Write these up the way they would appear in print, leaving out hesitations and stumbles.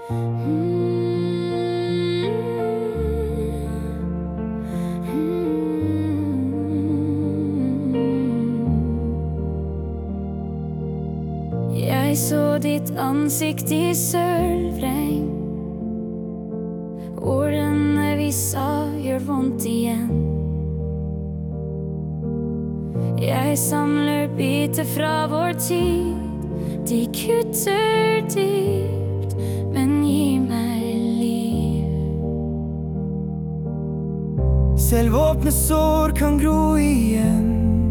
Jeg så ditt ansikt i sølvregn. Ordene vi sa gjør vondt igjen. Jeg samler biter fra vår tid. De kutter dypt, men gir meg liv. Selv åpne sår kan gro igjen.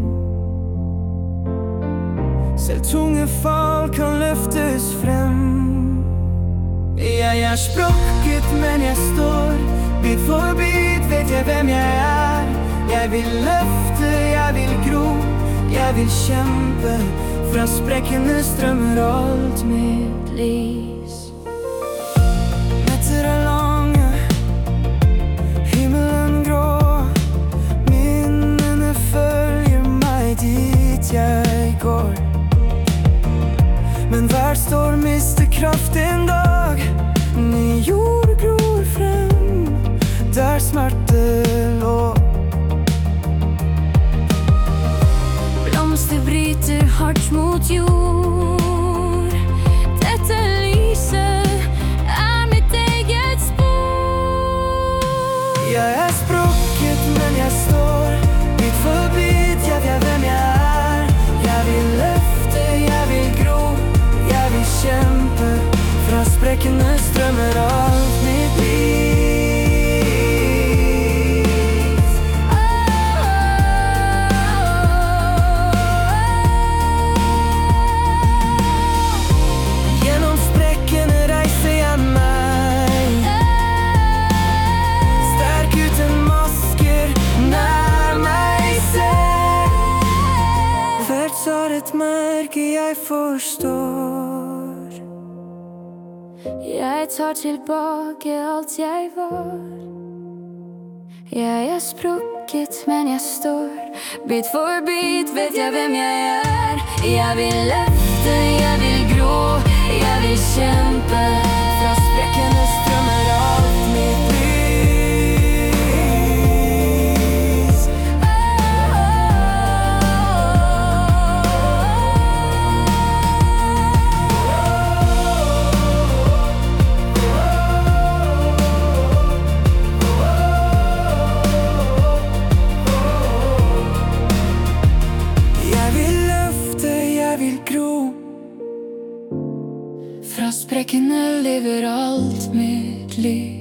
Selv tunge fall kan løftes frem. Jeg er sprukket, men jeg står. Bit for bit vet jeg hvem jeg er. Jeg vil løfte, jeg vil gro. Jeg vil kjempe. Fra sprekkene strømmer alt mitt lys. Netter er lange, himmelen grå. Minnene følger meg dit jeg går. Men hver storm mister kraft en dag. Ny jord gror frem der smerte lå. Blomster bryter hardt mot jord. Dette lyset er mitt eget spor. Jeg er sprukket, men jeg står. Bit for bit, jeg vet hvem jeg er. Jeg vil løfte, jeg vil gro. Jeg vil kjempe. Fra sprekkene strømmer alt mitt liv. Gjennom sprekkene reiser jeg meg. Sterk uten masker, nær meg selv. Hvert har et merke jeg forstår. Jeg tar tilbake alt jeg var. Jeg er sprukket, men jeg står. Bit for bit vet jeg hvem jeg er. Jeg vil løfte, jeg vil gro. Jeg vil kjempe. Fra sprekkene strømmer alt mitt lys. Fra sprekkene lever alt mitt liv.